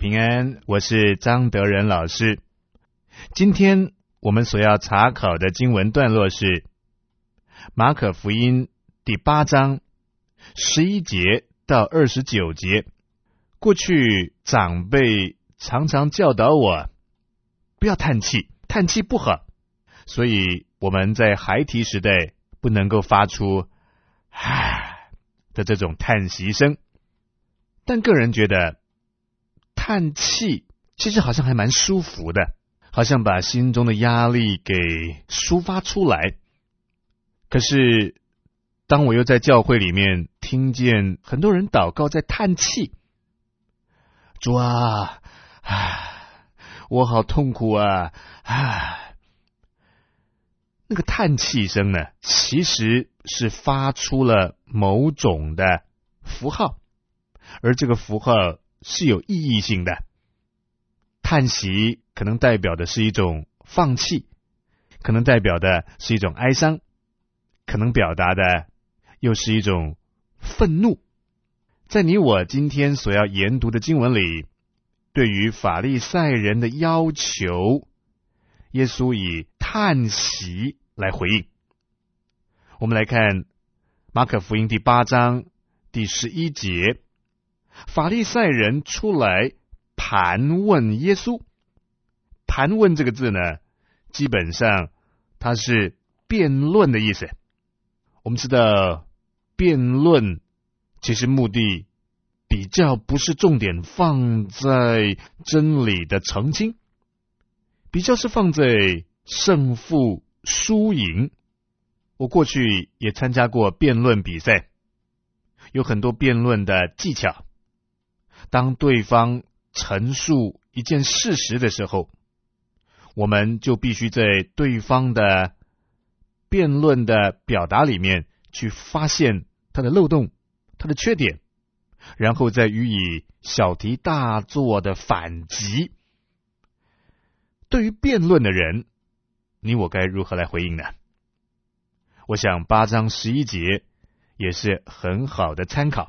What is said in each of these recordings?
平安，我是张德仁老师。今天我们所要查考的经文段落是马可福音第8章11节到29节。过去长辈常常教导我不要叹气，叹气不好，所以我们在孩提时代不能够发出唉的这种叹息声。但个人觉得叹气其实好像还蛮舒服的，好像把心中的压力给抒发出来。可是当我又在教会里面听见很多人祷告在叹气，主啊，我好痛苦啊，那个叹气声呢，其实是发出了某种的符号，而这个符号是有意义性的。叹息可能代表的是一种放弃，可能代表的是一种哀伤，可能表达的又是一种愤怒。在你我今天所要研读的经文里，对于法利赛人的要求，耶稣以叹息来回应。我们来看马可福音第8章第11节，法利赛人出来盘问耶稣。盘问这个字呢，基本上它是辩论的意思。我们知道辩论其实目的比较不是重点放在真理的澄清，比较是放在胜负输赢。我过去也参加过辩论比赛，有很多辩论的技巧。当对方陈述一件事实的时候，我们就必须在对方的辩论的表达里面去发现他的漏洞，他的缺点，然后再予以小题大做的反击。对于辩论的人，你我该如何来回应呢？我想8章11节也是很好的参考。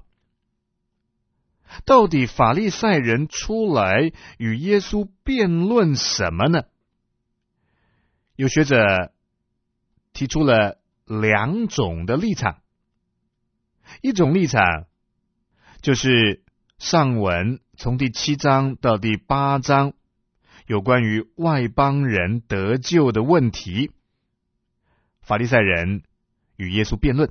到底法利赛人出来与耶稣辩论什么呢？有学者提出了2种的立场。一种立场就是上文从第7章到第8章有关于外邦人得救的问题，法利赛人与耶稣辩论。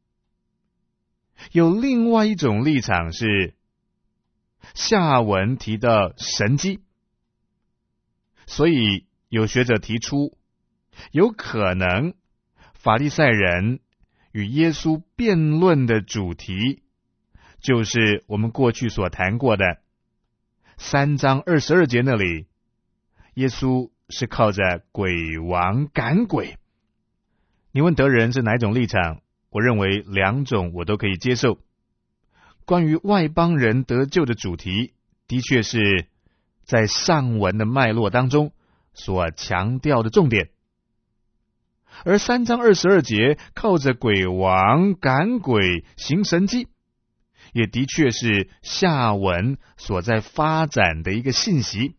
有另外一种立场是下文提到神迹，所以有学者提出，有可能法利赛人与耶稣辩论的主题，就是我们过去所谈过的3章22节那里，耶稣是靠着鬼王赶鬼。你问德仁是哪一种立场？我认为2种我都可以接受。关于外邦人得救的主题，的确是在上文的脉络当中所强调的重点。而3章22节靠着鬼王赶鬼行神迹，也的确是下文所在发展的一个信息。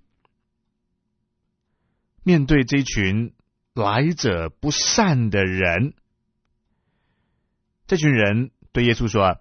面对这群来者不善的人，这群人对耶稣说，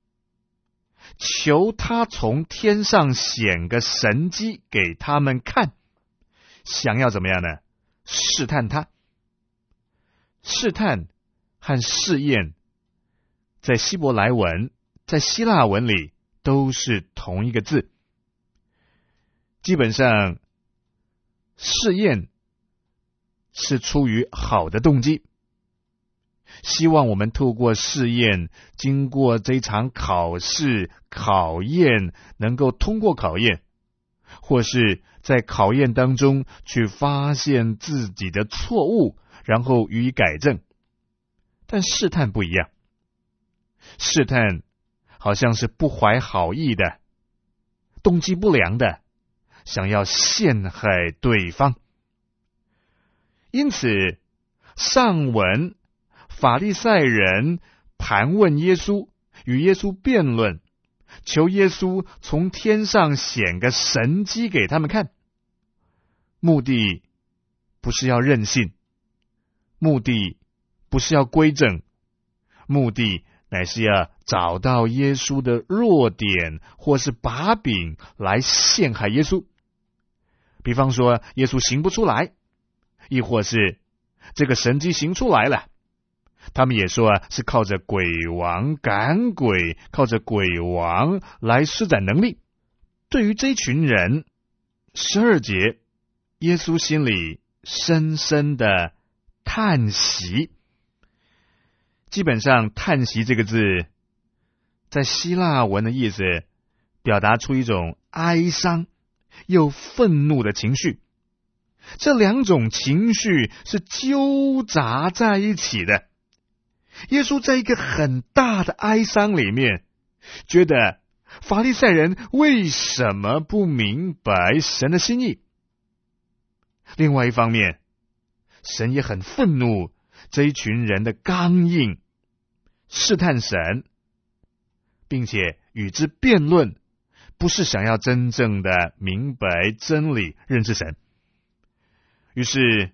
求他从天上显个神迹给他们看，想要怎么样呢？试探他。试探和试验在希伯来文，在希腊文里都是同一个字。基本上试验是出于好的动机，希望我们透过试验，经过这场考试考验，能够通过考验，或是在考验当中去发现自己的错误，然后予以改正。但试探不一样，试探好像是不怀好意的，动机不良的，想要陷害对方。因此上文法利赛人盘问耶稣，与耶稣辩论， 求耶稣从天上显个神迹给他们看。目的不是要任性，目的不是要规正，目的乃是要找到耶稣的弱点或是把柄来陷害耶稣。比方说耶稣行不出来，亦或是这个神迹行出来了，他们也说是靠着鬼王赶鬼，靠着鬼王来施展能力。对于这一群人，12节耶稣心里深深的叹息。基本上叹息这个字在希腊文的意思表达出一种哀伤又愤怒的情绪，这两种情绪是纠杂在一起的。耶稣在一个很大的哀伤里面，觉得法利赛人为什么不明白神的心意。另外一方面，神也很愤怒这一群人的刚硬，试探神，并且与之辩论，不是想要真正的明白真理，认识神。于是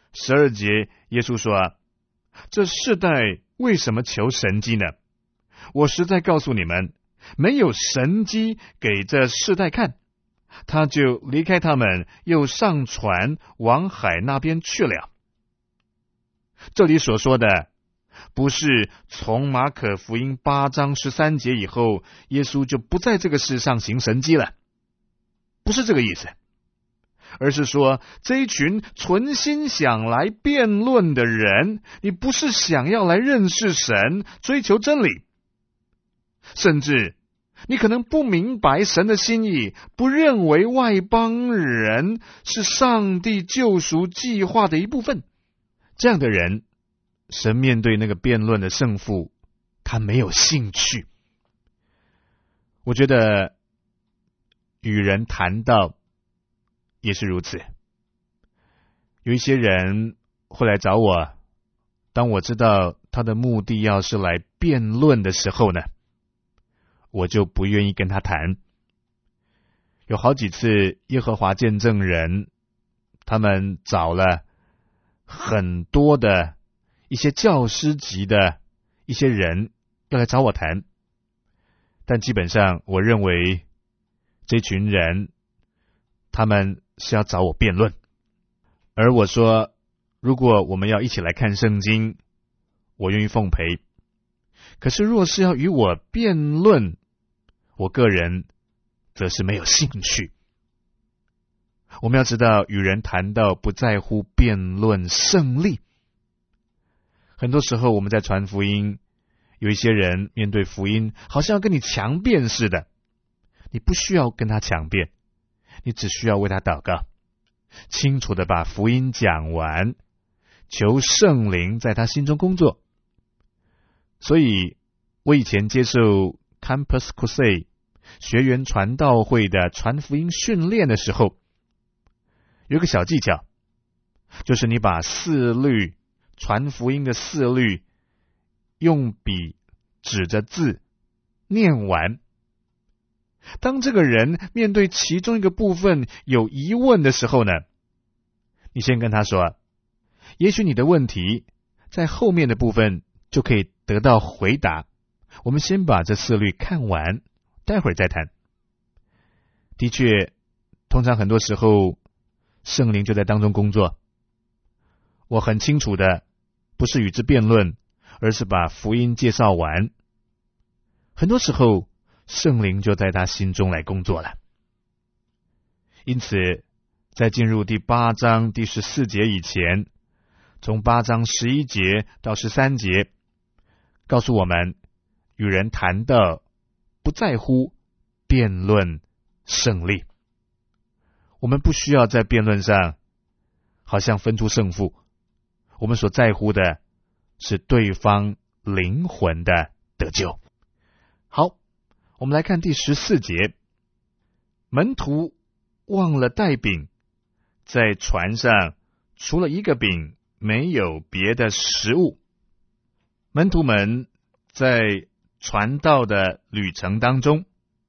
12节耶稣说，这世代为什么求神迹呢？我实在告诉你们，没有神迹给这世代看。他就离开他们，又上船往海那边去了。这里所说的不是从马可福音8章13节以后，耶稣就不在这个世上行神迹了，不是这个意思，而是说这一群存心想来辩论的人，你不是想要来认识神，追求真理，甚至你可能不明白神的心意，不认为外邦人是上帝救赎计划的一部分。这样的人，神面对那个辩论的胜负，他没有兴趣。我觉得与人谈道也是如此。有一些人会来找我，当我知道他的目的要是来辩论的时候呢，我就不愿意跟他谈。有好几次耶和华见证人，他们找了很多的一些教师级的一些人要来找我谈，但基本上我认为这群人他们是要找我辩论。而我说，如果我们要一起来看圣经，我愿意奉陪。可是若是要与我辩论，我个人则是没有兴趣。我们要知道，与人谈到不在乎辩论胜利。很多时候我们在传福音，有一些人面对福音好像要跟你强辩似的，你不需要跟他强辩，你只需要为他祷告，清楚的把福音讲完，求圣灵在他心中工作。所以我以前接受 Campus Crusade 学员传道会的传福音训练的时候，有一个小技巧，就是你把4律传福音的4律用笔指着字念完。当这个人面对其中一个部分有疑问的时候呢，你先跟他说，也许你的问题在后面的部分就可以得到回答，我们先把这4律看完，待会儿再谈。的确，通常很多时候圣灵就在当中工作。我很清楚的，不是与之辩论，而是把福音介绍完。很多时候圣灵就在他心中来工作了。因此在进入第8章第14节以前，从8章11节到13节告诉我们，与人谈道不在乎辩论胜利。我们不需要在辩论上好像分出胜负，我们所在乎的是对方灵魂的得救。好，我们来看第14节，门徒忘了带饼，在船上除了一个饼，没有别的食物。门徒们在传道的旅程当中，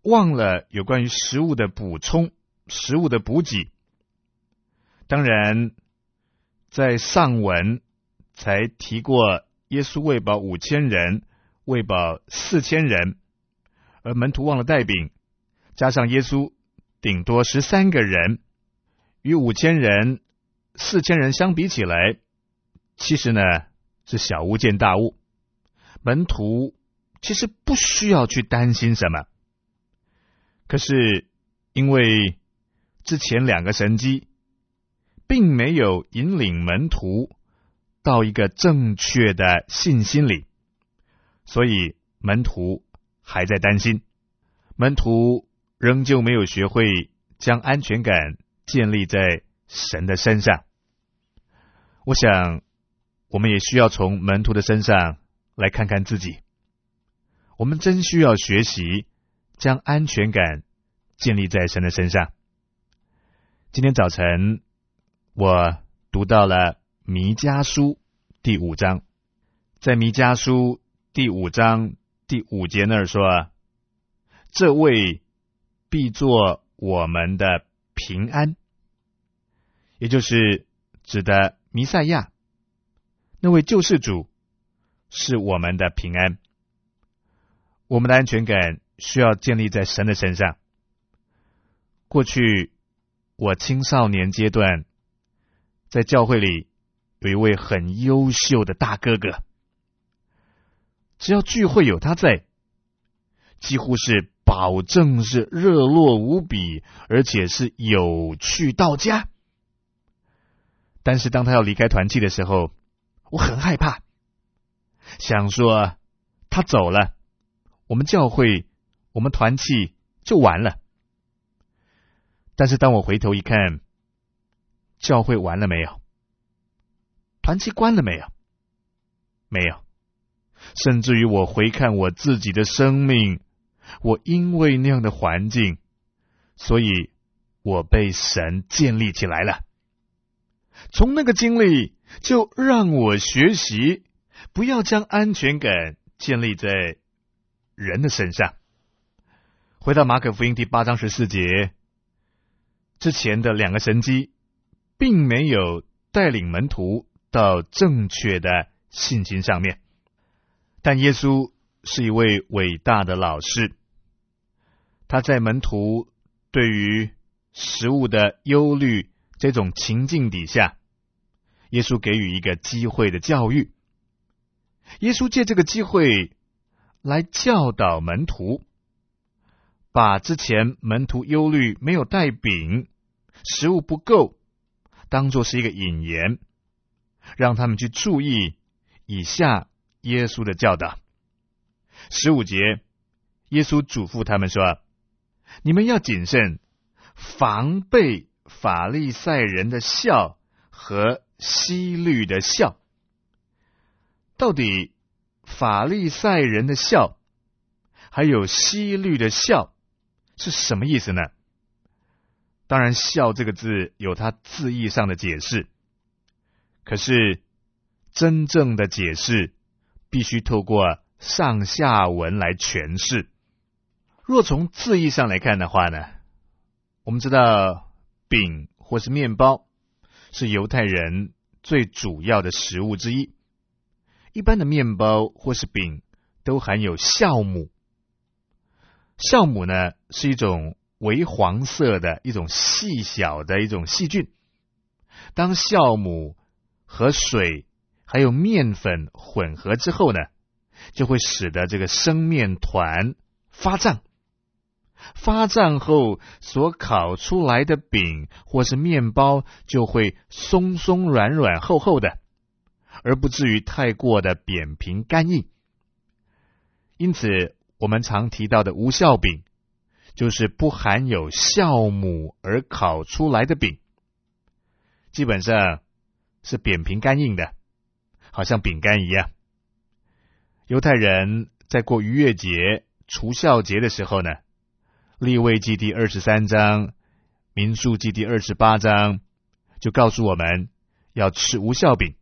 忘了有关于食物的补充、食物的补给。当然，在上文才提过耶稣喂饱5000人，喂饱4000人，而门徒忘了带饼，加上耶稣顶多13个人，与5000人、4000人相比起来，其实呢是小巫见大巫。门徒其实不需要去担心什么，可是因为之前2个神迹并没有引领门徒到一个正确的信心里，所以门徒还在担心，门徒仍旧没有学会将安全感建立在神的身上。我想我们也需要从门徒的身上来看看自己，我们真需要学习将安全感建立在神的身上。今天早晨我读到了弥迦书第5章，在弥迦书第5章第5节那儿说，这位必作我们的平安，也就是指的弥赛亚，那位救世主是我们的平安。我们的安全感需要建立在神的身上。过去我青少年阶段在教会里有一位很优秀的大哥哥，只要聚会有他在，几乎是保证是热络无比，而且是有趣到家。但是当他要离开团契的时候，我很害怕，想说他走了，我们教会、我们团契就完了。但是当我回头一看，教会完了没有？团契关了没有？没有。甚至于我回看我自己的生命，我因为那样的环境，所以我被神建立起来了。从那个经历就让我学习，不要将安全感建立在人的身上。回到马可福音第8章14节，之前的2个神迹并没有带领门徒到正确的信心上面，但耶稣是一位伟大的老师，他在门徒对于食物的忧虑这种情境底下，耶稣给予一个机会的教育。耶稣借这个机会来教导门徒，把之前门徒忧虑没有带饼、食物不够当作是一个引言，让他们去注意以下耶稣的教导。15节，耶稣嘱咐他们说，你们要谨慎，防备法利赛人的笑和希律的笑。到底法利赛人的笑还有希律的笑是什么意思呢？当然笑这个字有它字义上的解释，可是真正的解释必须透过上下文来诠释。若从字义上来看的话呢，我们知道饼或是面包是犹太人最主要的食物之一。一般的面包或是饼都含有酵母，酵母呢是一种微黄色的一种细小的一种细菌。当酵母和水还有面粉混合之后呢，就会使得这个生面团发胀。发胀后所烤出来的饼或是面包就会松松软软厚厚的，而不至于太过的扁平干硬。因此我们常提到的无酵饼就是不含有酵母而烤出来的饼，基本上是扁平干硬的，好像饼干一样。犹太人在过逾越节、除酵节的时候呢，利未记第23章、民数记第28章就告诉我们要吃无酵饼。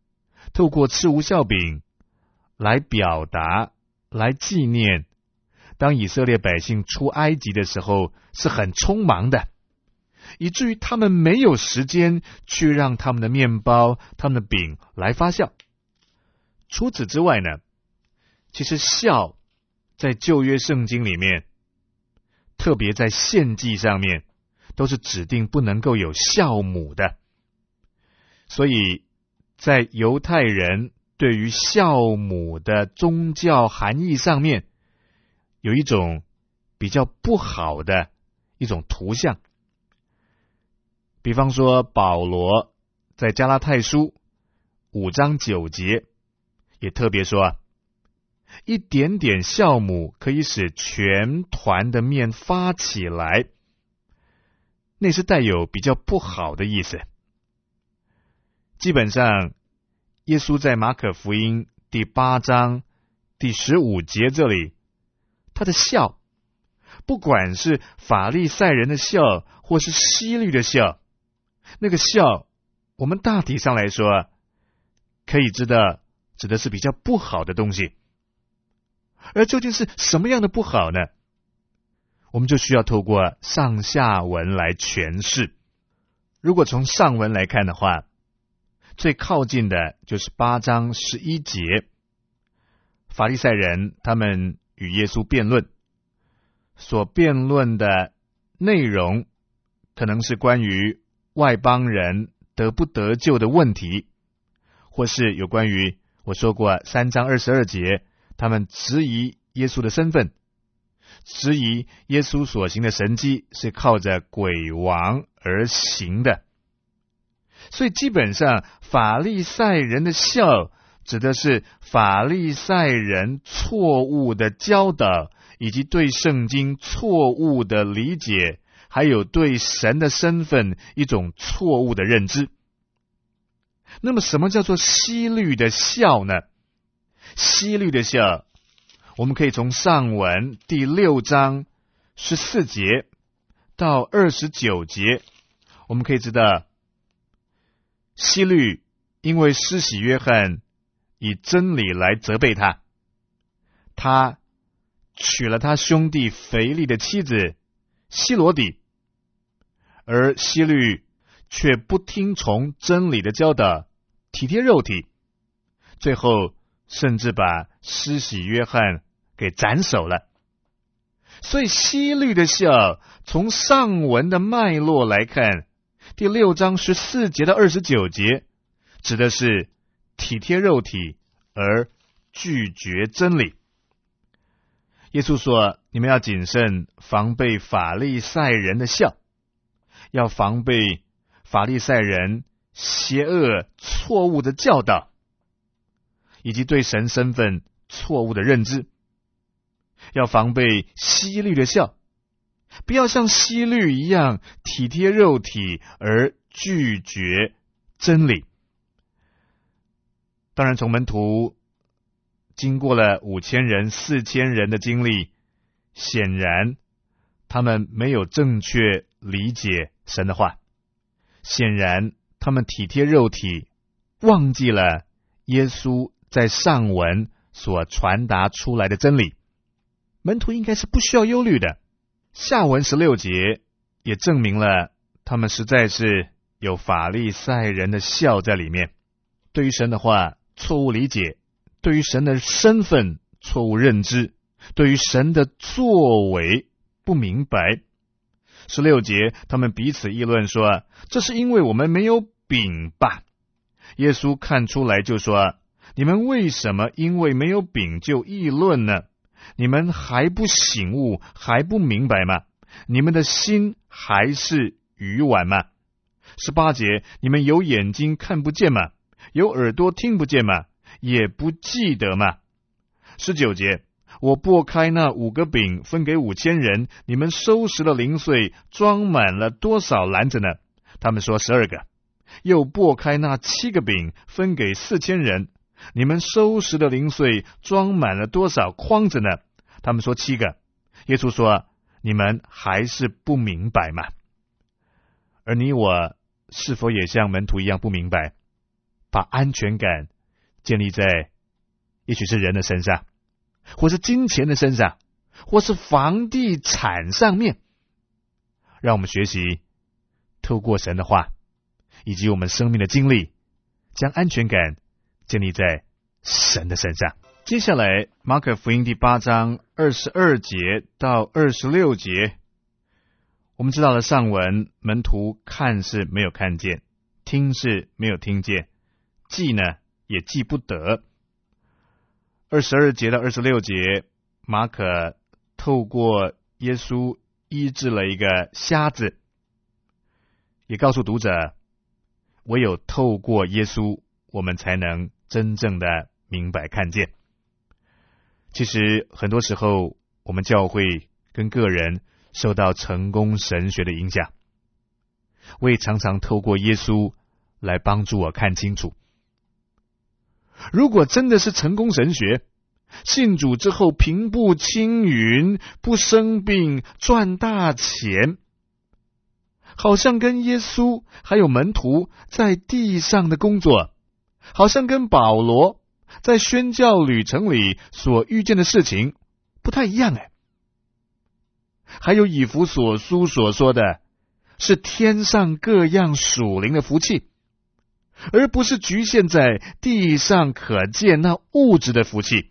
透过吃无酵饼来表达、来纪念当以色列百姓出埃及的时候是很匆忙的，以至于他们没有时间去让他们的面包、他们的饼来发酵。除此之外呢，其实酵在旧约圣经里面，特别在献祭上面，都是指定不能够有酵母的。所以在犹太人对于酵母的宗教含义上面，有一种比较不好的一种图像。比方说保罗在加拉太书5章9节也特别说，一点点酵母可以使全团的面发起来，那是带有比较不好的意思。基本上耶稣在马可福音第8章第15节这里，他的酵，不管是法利赛人的酵或是希律的酵，那个酵我们大体上来说可以知道指的是比较不好的东西。而究竟是什么样的不好呢？我们就需要透过上下文来诠释。如果从上文来看的话，最靠近的就是8章11节，法利赛人他们与耶稣辩论，所辩论的内容可能是关于外邦人得不得救的问题，或是有关于我说过3章22节，他们质疑耶稣的身份，质疑耶稣所行的神迹是靠着鬼王而行的。所以基本上法利赛人的酵指的是法利赛人错误的教导，以及对圣经错误的理解，还有对神的身份一种错误的认知。那么什么叫做希律的酵呢？希律的酵，我们可以从上文第6章14节到29节，我们可以知道，希律因为施洗约翰以真理来责备他，他娶了他兄弟腓力的妻子希罗底，而希律却不听从真理的教导，体贴肉体，最后甚至把施洗约翰给斩首了。所以希律的酵从上文的脉络来看，第6章14节到29节指的是体贴肉体而拒绝真理。耶稣说，你们要谨慎防备法利赛人的酵，要防备法利赛人邪恶错误的教导，以及对神身份错误的认知。要防备希律的酵，不要像希律一样体贴肉体而拒绝真理。当然从门徒经过了5000人、4000人的经历，显然他们没有正确理解神的话，显然他们体贴肉体，忘记了耶稣在上文所传达出来的真理。门徒应该是不需要忧虑的。下文16节也证明了他们实在是有法利赛人的酵在里面，对于神的话错误理解，对于神的身份错误认知，对于神的作为不明白。16节他们彼此议论说，这是因为我们没有饼吧。耶稣看出来就说，你们为什么因为没有饼就议论呢？你们还不醒悟，还不明白吗？你们的心还是愚顽吗？18节，你们有眼睛看不见吗？有耳朵听不见吗？也不记得吗？19节，我擘开那5个饼分给5000人，你们收拾了零碎，装满了多少篮子呢？他们说12个。又擘开那7个饼分给4000人，你们收拾的零碎装满了多少筐子呢？他们说7个。耶稣说，你们还是不明白吗？而你我是否也像门徒一样不明白，把安全感建立在也许是人的身上，或是金钱的身上， 或是房地产上面。让我们学习透过神的话以及我们生命的经历，将安全感建立在神的身上。接下来马可福音第8章22节到26节，我们知道了上文门徒看是没有看见，听是没有听见，记呢也记不得。22节到26节，马可透过耶稣医治了一个瞎子，也告诉读者，唯有透过耶稣，我们才能真正的明白看见。其实很多时候，我们教会跟个人受到成功神学的影响，我也常常透过耶稣来帮助我看清楚。如果真的是成功神学，信主之后平步青云，不生病，赚大钱，好像跟耶稣还有门徒在地上的工作，好像跟保罗在宣教旅程里所遇见的事情不太一样。还有以弗所书所说的是天上各样属灵的福气，而不是局限在地上可见那物质的福气。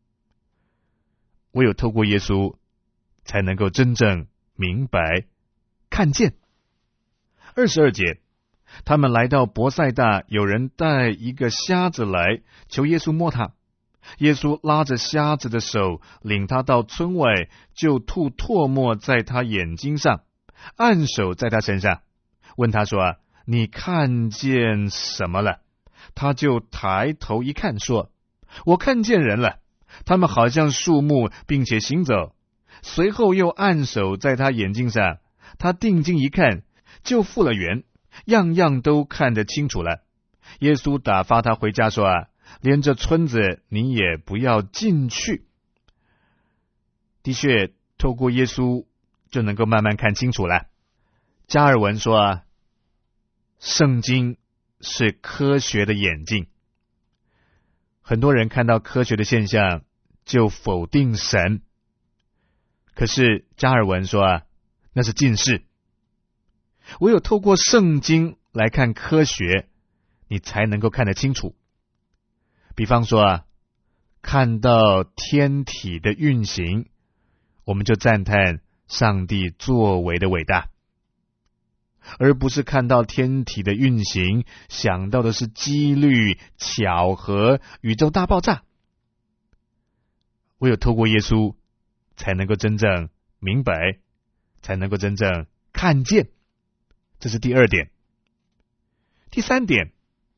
唯有透过耶稣才能够真正明白看见。22节，他们来到伯赛大，有人带一个瞎子来，求耶稣摸他。耶稣拉着瞎子的手，领他到村外，就吐唾沫在他眼睛上，按手在他身上，问他说，你看见什么了？他就抬头一看，说，我看见人了，他们好像树木，并且行走。随后又按手在他眼睛上，他定睛一看，就复了原，样样都看得清楚了。耶稣打发他回家，说，连这村子你也不要进去。的确，透过耶稣就能够慢慢看清楚了。加尔文说，圣经是科学的眼镜。很多人看到科学的现象就否定神，可是加尔文说，那是近视。唯有透过圣经来看科学，你才能够看得清楚。比方说，看到天体的运行，我们就赞叹上帝作为的伟大，而不是看到天体的运行，想到的是几率、巧合、宇宙大爆炸。唯有透过耶稣，才能够真正明白，才能够真正看见。这是第2点。第3点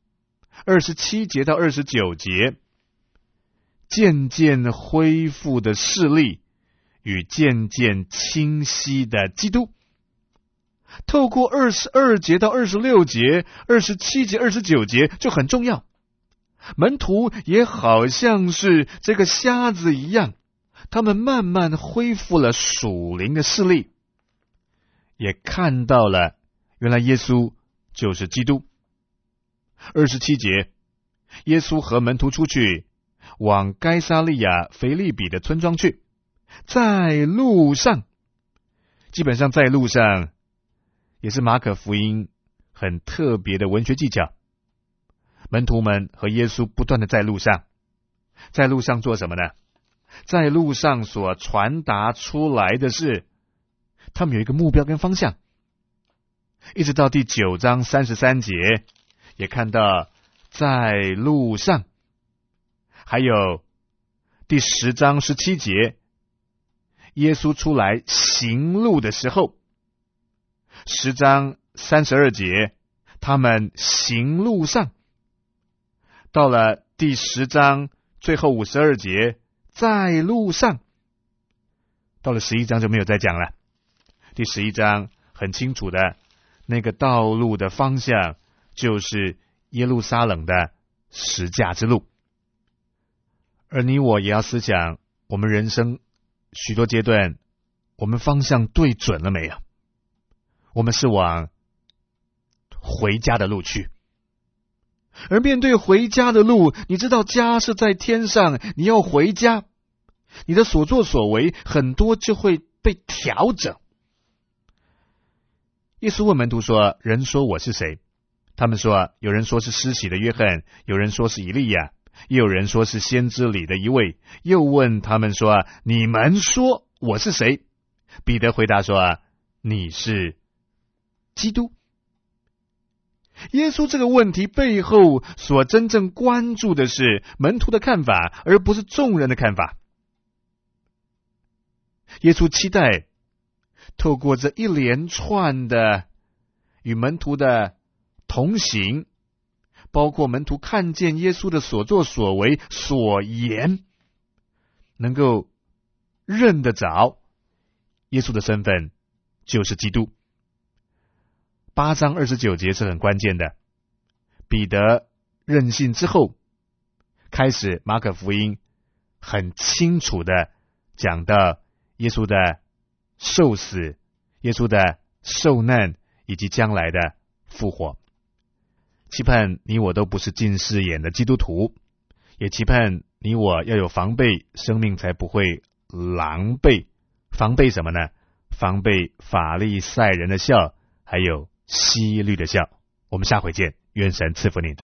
，27节到29节，渐渐恢复的视力与渐渐清晰的基督。透过22节到26节、27节、29节就很重要。门徒也好像是这个瞎子一样，他们慢慢恢复了属灵的视力，也看到了原来耶稣就是基督。27节，耶稣和门徒出去，往该撒利亚腓利比的村庄去。在路上，基本上在路上也是马可福音很特别的文学技巧。门徒们和耶稣不断的在路上，在路上做什么呢？在路上所传达出来的是，他们有一个目标跟方向。一直到第9章33节，也看到在路上。还有第10章17节，耶稣出来行路的时候。10章32节，他们行路上。到了第10章最后52节，在路上。到了11章就没有再讲了。第11章很清楚的，那个道路的方向就是耶路撒冷的十架之路。而你我也要思想，我们人生许多阶段，我们方向对准了没有？我们是往回家的路去。而面对回家的路，你知道家是在天上，你要回家， 你的所作所为很多就会被调整。耶稣问门徒说：人说我是谁？他们说，有人说是施洗的约翰，有人说是以利亚，也有人说是先知里的一位。又问他们说：你们说我是谁？彼得回答说：你是基督。耶稣这个问题背后所真正关注的是门徒的看法，而不是众人的看法。耶稣期待透过这一连串的与门徒的同行，包括门徒看见耶稣的所作所为所言，能够认得着耶稣的身份就是基督。8章29节是很关键的。彼得认信之后，开始马可福音很清楚的讲到耶稣的受死、耶稣的受难以及将来的复活。期盼你我都不是近视眼的基督徒，也期盼你我要有防备，生命才不会狼狈。防备什么呢？防备法利赛人的笑，还有希律的笑。我们下回见，愿神赐福您。